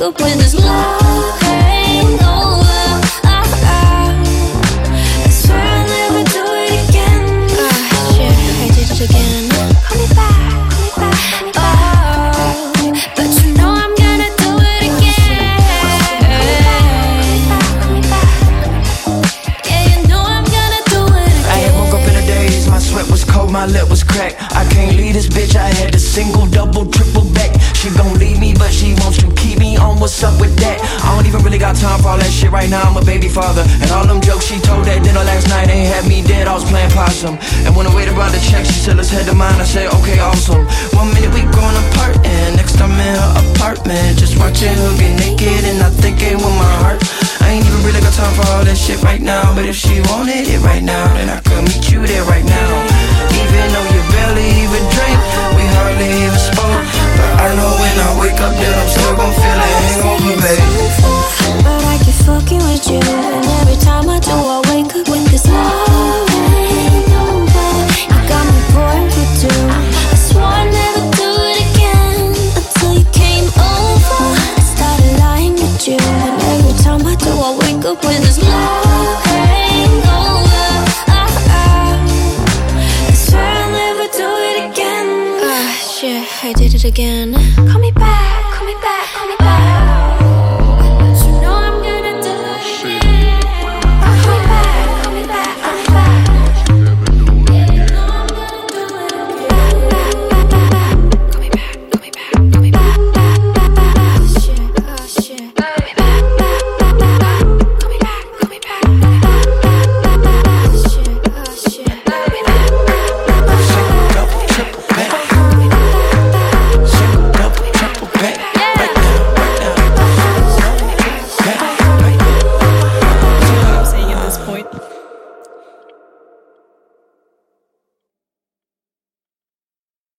up with this love hangover. I swear I'll never do it again. Shit, I did it again. Call me back, call me back, call me back. But you know I'm gonna do it again. Yeah, you know I'm gonna do it again. I woke up in the days, my sweat was cold, my lip was cracked. I can't leave this bitch, I had to single, double, triple back. She gon' leave me, but she wants to keep me on. What's up with that? I don't even really got time for all that shit right now. I'm a baby father, and all them jokes she told at dinner last night ain't had me dead. I was playing possum, and when I waited around the check, she said let's head to mine. I said okay, awesome. 1 minute we going apart, and next I'm in her apartment, just watching her get naked, and I thinking with my heart. I ain't even really got time for all that shit right now, but if she wanted it right now, then I could meet you there right now. Even though you barely even drink, we hardly even spoke, but I know when I wake up that I'm still gon' feel it hangover, babe. But I keep fucking with you, and every time I do, I wake up with this love hangover. You got me pouring for two. I swore I'd never do it again until you came over. I started lying with you, and every time I do, I wake up with this love hangover. I swear I'll never do it again. Shit, I did it again. Call me